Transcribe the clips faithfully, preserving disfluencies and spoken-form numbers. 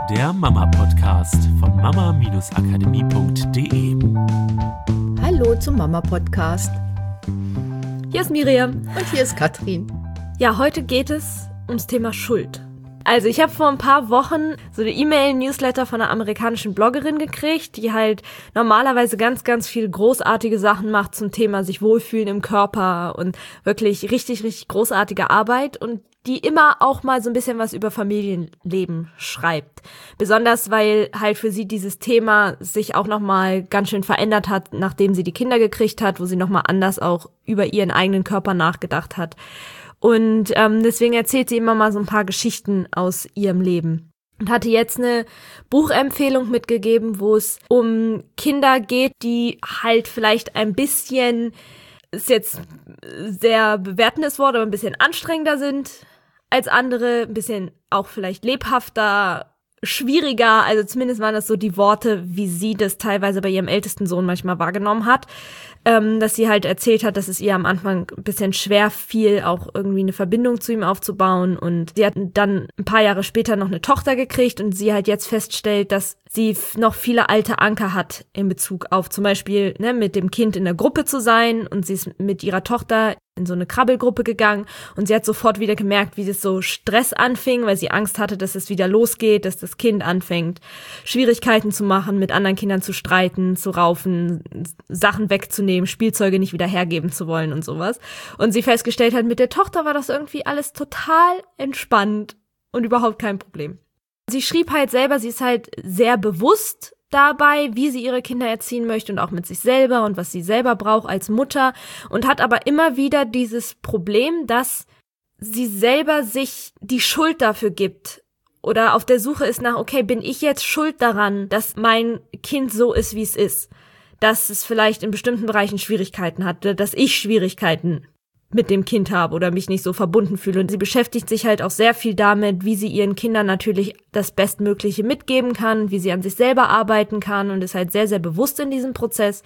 der Mama-Podcast von mama-akademie punkt de. Hallo zum Mama-Podcast. Hier ist Miriam. Und hier ist Katrin. Ja, heute geht es ums Thema Schuld. Also ich habe vor ein paar Wochen so eine E-Mail-Newsletter von einer amerikanischen Bloggerin gekriegt, die halt normalerweise ganz, ganz viel großartige Sachen macht zum Thema sich wohlfühlen im Körper und wirklich richtig, richtig großartige Arbeit und die immer auch mal so ein bisschen was über Familienleben schreibt. Besonders, weil halt für sie dieses Thema sich auch nochmal ganz schön verändert hat, nachdem sie die Kinder gekriegt hat, wo sie nochmal anders auch über ihren eigenen Körper nachgedacht hat. Und ähm, deswegen erzählt sie immer mal so ein paar Geschichten aus ihrem Leben. Und hatte jetzt eine Buchempfehlung mitgegeben, wo es um Kinder geht, die halt vielleicht ein bisschen, ist jetzt sehr bewertendes Wort, aber ein bisschen anstrengender sind als andere, ein bisschen auch vielleicht lebhafter, schwieriger, also zumindest waren das so die Worte, wie sie das teilweise bei ihrem ältesten Sohn manchmal wahrgenommen hat, ähm, dass sie halt erzählt hat, dass es ihr am Anfang ein bisschen schwer fiel, auch irgendwie eine Verbindung zu ihm aufzubauen und sie hat dann ein paar Jahre später noch eine Tochter gekriegt und sie halt jetzt feststellt, dass sie noch viele alte Anker hat in Bezug auf zum Beispiel ne, mit dem Kind in der Gruppe zu sein und sie ist mit ihrer Tochter in so eine Krabbelgruppe gegangen und sie hat sofort wieder gemerkt, wie das so Stress anfing, weil sie Angst hatte, dass es wieder losgeht, dass das Kind anfängt, Schwierigkeiten zu machen, mit anderen Kindern zu streiten, zu raufen, Sachen wegzunehmen, Spielzeuge nicht wieder hergeben zu wollen und sowas. Und sie festgestellt hat, mit der Tochter war das irgendwie alles total entspannt und überhaupt kein Problem. Sie schrieb halt selber, sie ist halt sehr bewusst dabei, wie sie ihre Kinder erziehen möchte und auch mit sich selber und was sie selber braucht als Mutter und hat aber immer wieder dieses Problem, dass sie selber sich die Schuld dafür gibt oder auf der Suche ist nach, okay, bin ich jetzt schuld daran, dass mein Kind so ist, wie es ist, dass es vielleicht in bestimmten Bereichen Schwierigkeiten hatte, dass ich Schwierigkeiten mit dem Kind habe oder mich nicht so verbunden fühle. Und sie beschäftigt sich halt auch sehr viel damit, wie sie ihren Kindern natürlich das Bestmögliche mitgeben kann, wie sie an sich selber arbeiten kann und ist halt sehr, sehr bewusst in diesem Prozess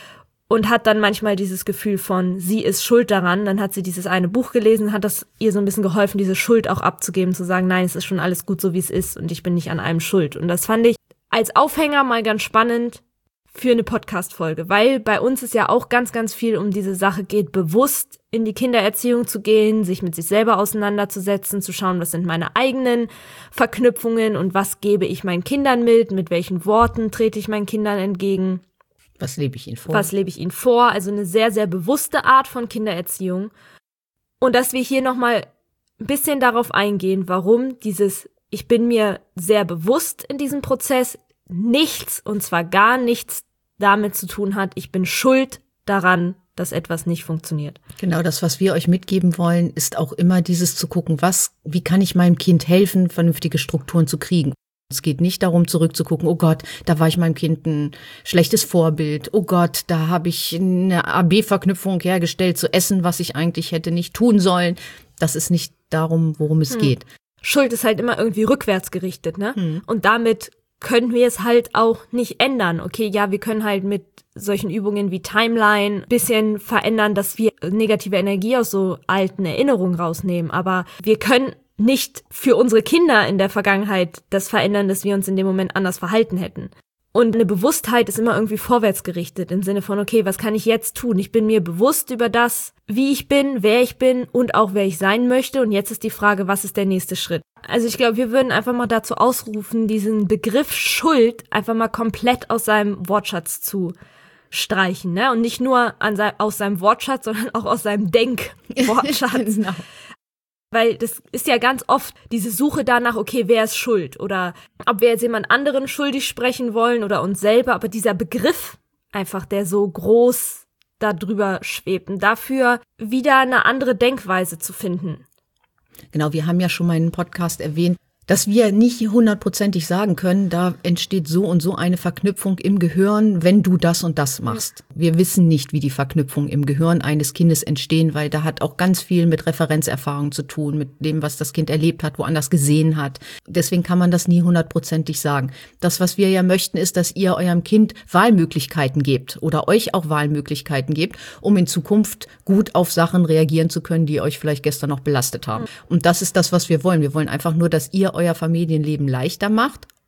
und hat dann manchmal dieses Gefühl von, sie ist schuld daran. Dann hat sie dieses eine Buch gelesen, hat das ihr so ein bisschen geholfen, diese Schuld auch abzugeben, zu sagen, nein, es ist schon alles gut so, wie es ist und ich bin nicht an allem schuld. Und das fand ich als Aufhänger mal ganz spannend für eine Podcast-Folge, weil bei uns es ja auch ganz, ganz viel um diese Sache geht, bewusst in die Kindererziehung zu gehen, sich mit sich selber auseinanderzusetzen, zu schauen, was sind meine eigenen Verknüpfungen und was gebe ich meinen Kindern mit, mit welchen Worten trete ich meinen Kindern entgegen. Was lebe ich ihnen vor? Was lebe ich ihnen vor? Also eine sehr, sehr bewusste Art von Kindererziehung. Und dass wir hier nochmal ein bisschen darauf eingehen, warum dieses, ich bin mir sehr bewusst in diesem Prozess, nichts, und zwar gar nichts damit zu tun hat, ich bin schuld daran, dass etwas nicht funktioniert. Genau, das, was wir euch mitgeben wollen, ist auch immer dieses zu gucken, was, wie kann ich meinem Kind helfen, vernünftige Strukturen zu kriegen. Es geht nicht darum, zurückzugucken, oh Gott, da war ich meinem Kind ein schlechtes Vorbild. Oh Gott, da habe ich eine A B Verknüpfung hergestellt zu essen, was ich eigentlich hätte nicht tun sollen. Das ist nicht darum, worum es hm. geht. Schuld ist halt immer irgendwie rückwärts gerichtet, ne? Hm. Und damit können wir es halt auch nicht ändern. Okay, ja, wir können halt mit solchen Übungen wie Timeline ein bisschen verändern, dass wir negative Energie aus so alten Erinnerungen rausnehmen. Aber wir können nicht für unsere Kinder in der Vergangenheit das verändern, dass wir uns in dem Moment anders verhalten hätten. Und eine Bewusstheit ist immer irgendwie vorwärts gerichtet, im Sinne von, okay, was kann ich jetzt tun? Ich bin mir bewusst über das, wie ich bin, wer ich bin und auch wer ich sein möchte. Und jetzt ist die Frage, was ist der nächste Schritt? Also ich glaube, wir würden einfach mal dazu ausrufen, diesen Begriff Schuld einfach mal komplett aus seinem Wortschatz zu streichen, ne? Und nicht nur an se- aus seinem Wortschatz, sondern auch aus seinem Denk-Wortschatz. Genau. Weil das ist ja ganz oft diese Suche danach, okay, wer ist schuld? Oder ob wir jetzt jemand anderen schuldig sprechen wollen oder uns selber. Aber dieser Begriff einfach, der so groß da drüber schwebt. Und dafür wieder eine andere Denkweise zu finden. Genau, wir haben ja schon mal in einem Podcast erwähnt, dass wir nicht hundertprozentig sagen können, da entsteht so und so eine Verknüpfung im Gehirn, wenn du das und das machst. Wir wissen nicht, wie die Verknüpfungen im Gehirn eines Kindes entstehen, weil da hat auch ganz viel mit Referenzerfahrung zu tun, mit dem, was das Kind erlebt hat, woanders gesehen hat. Deswegen kann man das nie hundertprozentig sagen. Das, was wir ja möchten, ist, dass ihr eurem Kind Wahlmöglichkeiten gebt oder euch auch Wahlmöglichkeiten gebt, um in Zukunft gut auf Sachen reagieren zu können, die euch vielleicht gestern noch belastet haben. Und das ist das, was wir wollen. Wir wollen einfach nur, dass ihr euer Familienleben leichter macht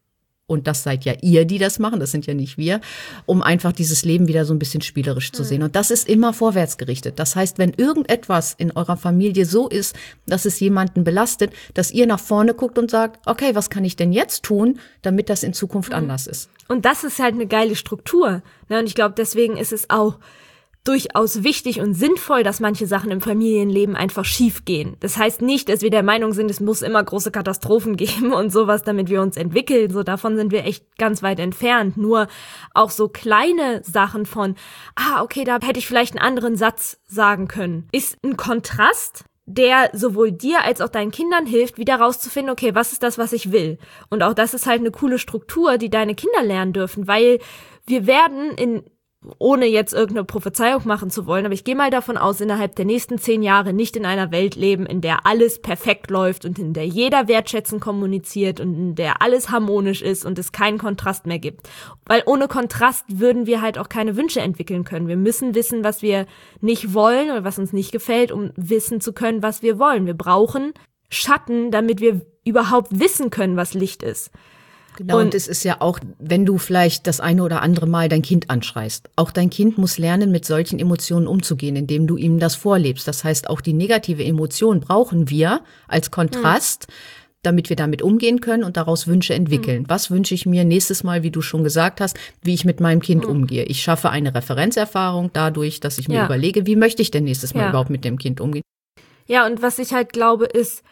und das seid ja ihr, die das machen, das sind ja nicht wir, um einfach dieses Leben wieder so ein bisschen spielerisch zu sehen. Und das ist immer vorwärts gerichtet. Das heißt, wenn irgendetwas in eurer Familie so ist, dass es jemanden belastet, dass ihr nach vorne guckt und sagt, okay, was kann ich denn jetzt tun, damit das in Zukunft mhm. anders ist? Und das ist halt eine geile Struktur. Ne? Und ich glaube, deswegen ist es auch durchaus wichtig und sinnvoll, dass manche Sachen im Familienleben einfach schief gehen. Das heißt nicht, dass wir der Meinung sind, es muss immer große Katastrophen geben und sowas, damit wir uns entwickeln. So, davon sind wir echt ganz weit entfernt. Nur auch so kleine Sachen von, ah, okay, da hätte ich vielleicht einen anderen Satz sagen können, ist ein Kontrast, der sowohl dir als auch deinen Kindern hilft, wieder rauszufinden, okay, was ist das, was ich will? Und auch das ist halt eine coole Struktur, die deine Kinder lernen dürfen, weil wir werden in ohne jetzt irgendeine Prophezeiung machen zu wollen, aber ich gehe mal davon aus, innerhalb der nächsten zehn Jahre nicht in einer Welt leben, in der alles perfekt läuft und in der jeder wertschätzend kommuniziert und in der alles harmonisch ist und es keinen Kontrast mehr gibt. Weil ohne Kontrast würden wir halt auch keine Wünsche entwickeln können. Wir müssen wissen, was wir nicht wollen oder was uns nicht gefällt, um wissen zu können, was wir wollen. Wir brauchen Schatten, damit wir überhaupt wissen können, was Licht ist. Genau, und, und es ist ja auch, wenn du vielleicht das eine oder andere Mal dein Kind anschreist. Auch dein Kind muss lernen, mit solchen Emotionen umzugehen, indem du ihm das vorlebst. Das heißt, auch die negative Emotion brauchen wir als Kontrast, hm. damit wir damit umgehen können und daraus Wünsche entwickeln. Hm. Was wünsche ich mir nächstes Mal, wie du schon gesagt hast, wie ich mit meinem Kind hm. umgehe? Ich schaffe eine Referenzerfahrung dadurch, dass ich mir ja. überlege, wie möchte ich denn nächstes Mal ja. überhaupt mit dem Kind umgehen? Ja, und was ich halt glaube, ist,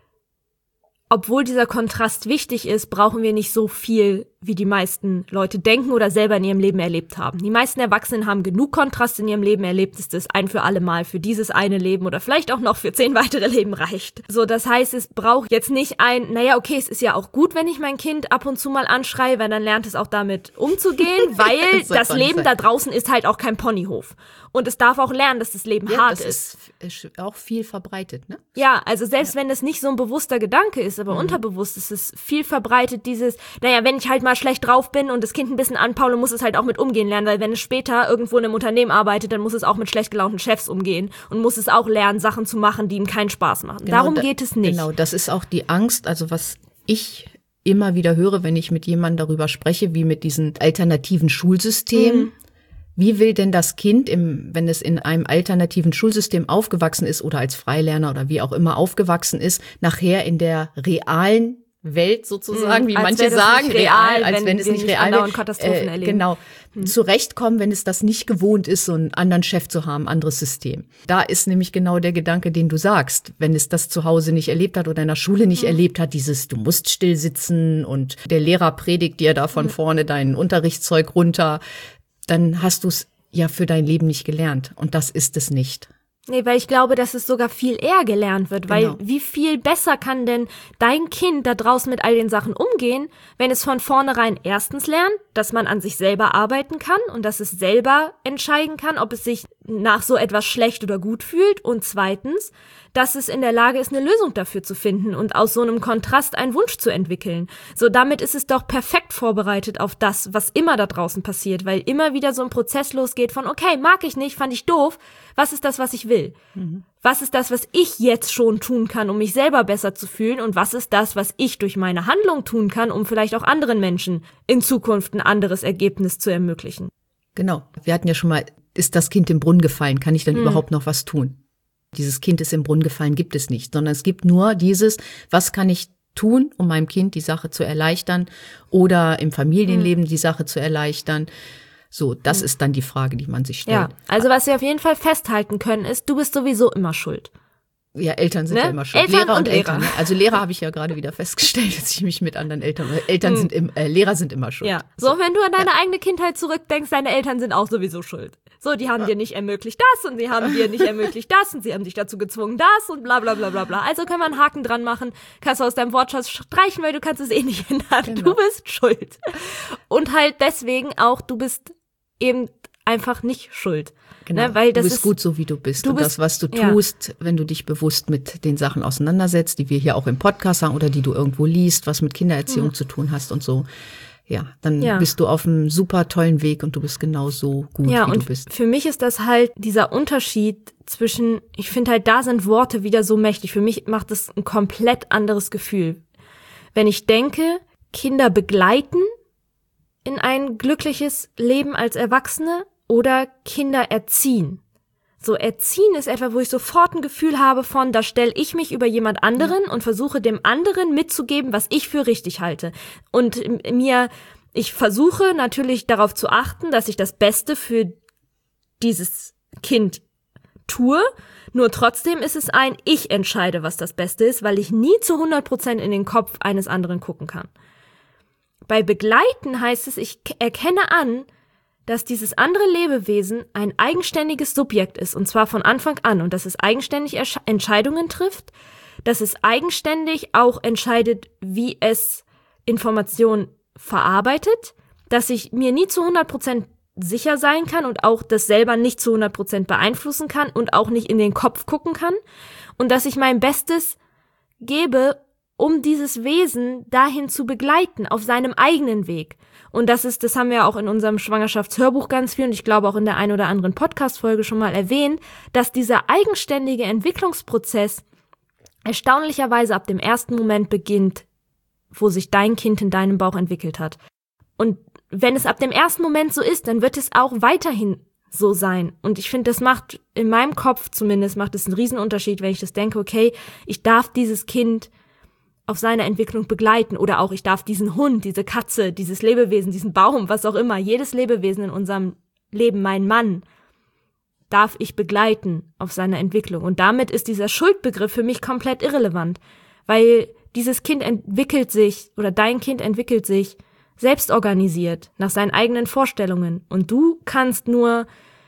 obwohl dieser Kontrast wichtig ist, brauchen wir nicht so viel, wie die meisten Leute denken oder selber in ihrem Leben erlebt haben. Die meisten Erwachsenen haben genug Kontrast in ihrem Leben erlebt, dass das ein für alle Mal für dieses eine Leben oder vielleicht auch noch für zehn weitere Leben reicht. So, das heißt, es braucht jetzt nicht ein, naja, okay, es ist ja auch gut, wenn ich mein Kind ab und zu mal anschreie, weil dann lernt es auch damit umzugehen, weil das, das Leben sein. Da draußen ist halt auch kein Ponyhof. Und es darf auch lernen, dass das Leben ja, hart das ist. Das ist auch viel verbreitet, ne? Ja, also selbst ja. wenn das nicht so ein bewusster Gedanke ist, aber mhm. unterbewusst ist es viel verbreitet, dieses, naja, wenn ich halt mal schlecht drauf bin und das Kind ein bisschen anpaule, muss es halt auch mit umgehen lernen, weil wenn es später irgendwo in einem Unternehmen arbeitet, dann muss es auch mit schlecht gelaunten Chefs umgehen und muss es auch lernen, Sachen zu machen, die ihm keinen Spaß machen. Genau, Darum da, geht es nicht. Genau, das ist auch die Angst, also was ich immer wieder höre, wenn ich mit jemandem darüber spreche, wie mit diesen alternativen Schulsystemen. Mhm. Wie will denn das Kind, im, wenn es in einem alternativen Schulsystem aufgewachsen ist oder als Freilerner oder wie auch immer aufgewachsen ist, nachher in der realen Welt sozusagen, wie manche sagen, real, als wenn es nicht real wäre, Katastrophen erleben. Genau, hm. zurechtkommen, wenn es das nicht gewohnt ist, so einen anderen Chef zu haben, ein anderes System. Da ist nämlich genau der Gedanke, den du sagst, wenn es das zu Hause nicht erlebt hat oder in der Schule nicht hm. erlebt hat, dieses, du musst still sitzen und der Lehrer predigt dir da von hm. vorne dein Unterrichtszeug runter, dann hast du es ja für dein Leben nicht gelernt. Und das ist es nicht. Nee, weil ich glaube, dass es sogar viel eher gelernt wird, weil genau. wie viel besser kann denn dein Kind da draußen mit all den Sachen umgehen, wenn es von vornherein erstens lernt, dass man an sich selber arbeiten kann und dass es selber entscheiden kann, ob es sich nach so etwas schlecht oder gut fühlt und zweitens, dass es in der Lage ist, eine Lösung dafür zu finden und aus so einem Kontrast einen Wunsch zu entwickeln. So, damit ist es doch perfekt vorbereitet auf das, was immer da draußen passiert, weil immer wieder so ein Prozess losgeht von, okay, mag ich nicht, fand ich doof, was ist das, was ich will? Mhm. Was ist das, was ich jetzt schon tun kann, um mich selber besser zu fühlen und was ist das, was ich durch meine Handlung tun kann, um vielleicht auch anderen Menschen in Zukunft ein anderes Ergebnis zu ermöglichen? Genau, wir hatten ja schon mal, ist das Kind im Brunnen gefallen, kann ich dann mhm. überhaupt noch was tun? Dieses Kind ist im Brunnen gefallen, gibt es nicht, sondern es gibt nur dieses, was kann ich tun, um meinem Kind die Sache zu erleichtern oder im Familienleben mhm. die Sache zu erleichtern. So, das mhm. ist dann die Frage, die man sich stellt. Ja, also was wir auf jeden Fall festhalten können, ist, du bist sowieso immer schuld. Ja, Eltern sind ne? ja immer schuld. Eltern Lehrer und, und Eltern. Lehrer. Also Lehrer habe ich ja gerade wieder festgestellt, dass ich mich mit anderen Eltern, Eltern hm. sind im, äh, Lehrer sind immer schuld. Ja. So, so, wenn du an deine ja. eigene Kindheit zurückdenkst, deine Eltern sind auch sowieso schuld. So, die haben ja. dir nicht ermöglicht das und sie haben dir nicht ermöglicht das und sie haben dich dazu gezwungen das und bla bla bla bla bla. Also können wir einen Haken dran machen, kannst du aus deinem Wortschatz streichen, weil du kannst es eh nicht ändern. Genau. Du bist schuld. Und halt deswegen auch, du bist eben einfach nicht schuld. Genau, ne, weil das du bist ist, gut so, wie du bist. Du und bist, das, was du tust, ja. wenn du dich bewusst mit den Sachen auseinandersetzt, die wir hier auch im Podcast sagen oder die du irgendwo liest, was mit Kindererziehung mhm. zu tun hast und so, ja, dann ja. bist du auf einem super tollen Weg und du bist genauso gut, ja, wie und du bist. Für mich ist das halt dieser Unterschied zwischen, ich finde halt, da sind Worte wieder so mächtig. Für mich macht das ein komplett anderes Gefühl. Wenn ich denke, Kinder begleiten in ein glückliches Leben als Erwachsene oder Kinder erziehen. So, erziehen ist etwa, wo ich sofort ein Gefühl habe von, da stelle ich mich über jemand anderen und versuche dem anderen mitzugeben, was ich für richtig halte. Und mir, ich versuche natürlich darauf zu achten, dass ich das Beste für dieses Kind tue, nur trotzdem ist es ein, ich entscheide, was das Beste ist, weil ich nie zu hundert Prozent in den Kopf eines anderen gucken kann. Bei Begleiten heißt es, ich erkenne an, dass dieses andere Lebewesen ein eigenständiges Subjekt ist, und zwar von Anfang an, und dass es eigenständig Ersch- Entscheidungen trifft, dass es eigenständig auch entscheidet, wie es Informationen verarbeitet, dass ich mir nie zu hundert Prozent sicher sein kann und auch das selber nicht zu hundert Prozent beeinflussen kann und auch nicht in den Kopf gucken kann, und dass ich mein Bestes gebe, um dieses Wesen dahin zu begleiten, auf seinem eigenen Weg. Und das ist, das haben wir auch in unserem Schwangerschaftshörbuch ganz viel und ich glaube auch in der ein oder anderen Podcast-Folge schon mal erwähnt, dass dieser eigenständige Entwicklungsprozess erstaunlicherweise ab dem ersten Moment beginnt, wo sich dein Kind in deinem Bauch entwickelt hat. Und wenn es ab dem ersten Moment so ist, dann wird es auch weiterhin so sein. Und ich finde, das macht, in meinem Kopf zumindest, macht es einen Riesenunterschied, wenn ich das denke, okay, ich darf dieses Kind auf seiner Entwicklung begleiten oder auch ich darf diesen Hund, diese Katze, dieses Lebewesen, diesen Baum, was auch immer, jedes Lebewesen in unserem Leben, mein Mann, darf ich begleiten auf seiner Entwicklung. Und damit ist dieser Schuldbegriff für mich komplett irrelevant, weil dieses Kind entwickelt sich oder dein Kind entwickelt sich selbst organisiert, nach seinen eigenen Vorstellungen. Und du kannst nur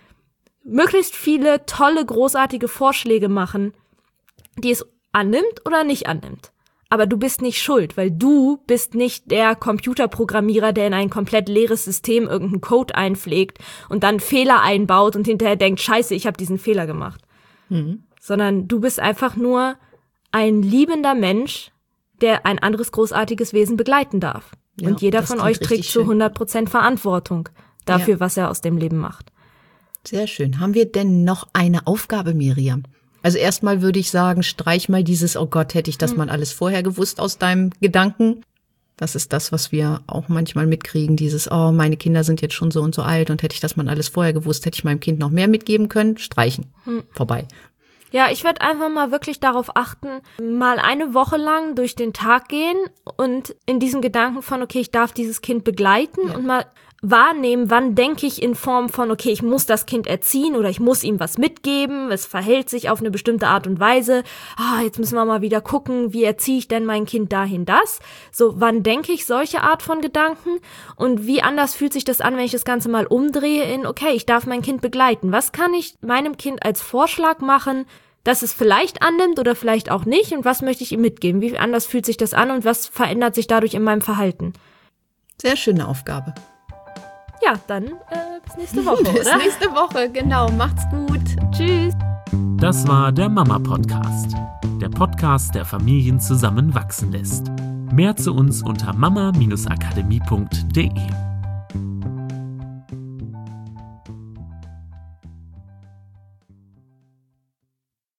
möglichst viele tolle, großartige Vorschläge machen, die es annimmt oder nicht annimmt. Aber du bist nicht schuld, weil du bist nicht der Computerprogrammierer, der in ein komplett leeres System irgendeinen Code einpflegt und dann Fehler einbaut und hinterher denkt, scheiße, ich habe diesen Fehler gemacht. Mhm. Sondern du bist einfach nur ein liebender Mensch, der ein anderes großartiges Wesen begleiten darf. Ja, und jeder von euch trägt zu hundert Prozent Verantwortung dafür, ja, was er aus dem Leben macht. Sehr schön. Haben wir denn noch eine Aufgabe, Miriam? Also erstmal würde ich sagen, streich mal dieses, oh Gott, hätte ich das mal alles vorher gewusst aus deinem Gedanken. Das ist das, was wir auch manchmal mitkriegen, dieses, oh, meine Kinder sind jetzt schon so und so alt und hätte ich das mal alles vorher gewusst, hätte ich meinem Kind noch mehr mitgeben können. Streichen. Hm. Vorbei. Ja, ich werde einfach mal wirklich darauf achten, mal eine Woche lang durch den Tag gehen und in diesem Gedanken von, okay, ich darf dieses Kind begleiten, ja, und mal wahrnehmen, wann denke ich in Form von, okay, ich muss das Kind erziehen oder ich muss ihm was mitgeben, es verhält sich auf eine bestimmte Art und Weise, ah, jetzt müssen wir mal wieder gucken, wie erziehe ich denn mein Kind dahin das? So, wann denke ich solche Art von Gedanken und wie anders fühlt sich das an, wenn ich das Ganze mal umdrehe in, okay, ich darf mein Kind begleiten. Was kann ich meinem Kind als Vorschlag machen, dass es vielleicht annimmt oder vielleicht auch nicht, und was möchte ich ihm mitgeben? Wie anders fühlt sich das an und was verändert sich dadurch in meinem Verhalten? Sehr schöne Aufgabe. Ja, dann äh, bis nächste Woche, bis oder? Bis nächste Woche, genau. Macht's gut. Tschüss. Das war der Mama-Podcast. Der Podcast, der Familien zusammenwachsen lässt. Mehr zu uns unter mama Bindestrich akademie punkt de.